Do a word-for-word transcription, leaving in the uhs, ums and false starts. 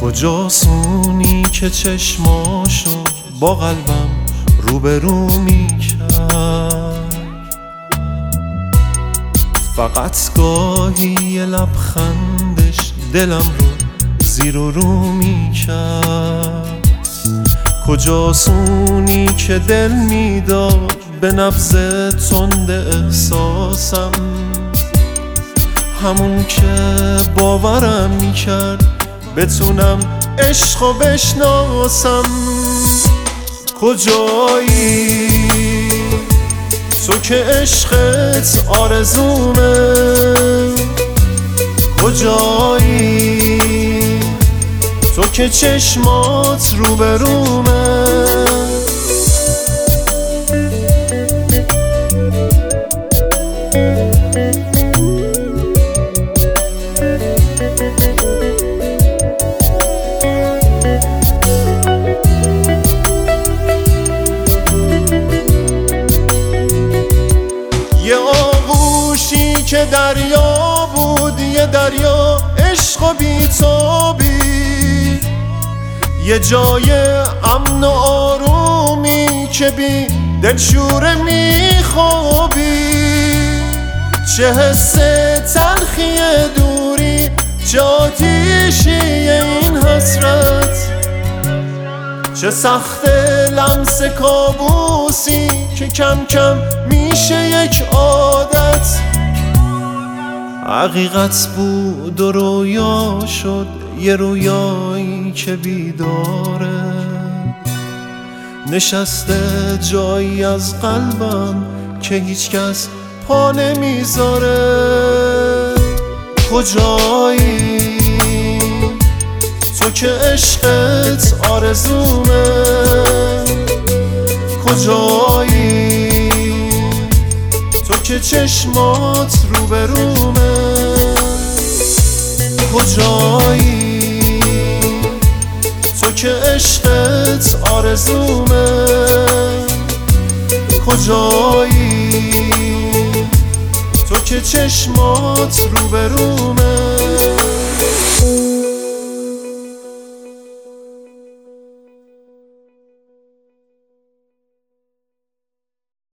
کجاسونی که چشماشو با قلبم روبرو میکرد، فقط گاهی یه لبخندش دلم رو زیر و رو میکرد. کجاسونی که دل میداد به نبض تند احساسم، همون که باورم میکرد بتونم عشقو بشناسم. کجایی تو که عشقت آرزومه، کجایی تو که چشمات روبرومه. یه آغوشی که دریا بود، یه دریا عشق و بی‌تابی، یه جای امن و آرومی که بی دلشوره میخوابی. چه حس تلخی دوری، چه آتیشی این حسرت، چه سخت لمس کابوسی که کم کم میشه یک عادت. حقیقت بود و رویا شد، یه رویایی که بیداره، نشسته جایی از قلبم که هیچ کس پا نمیذاره. کجایی تو که عشقت آرزومه، کجایی تو که چشمات روبرومه، کجایی تو که عشقت آرزومه، کجایی تو که چشمات روبرومه.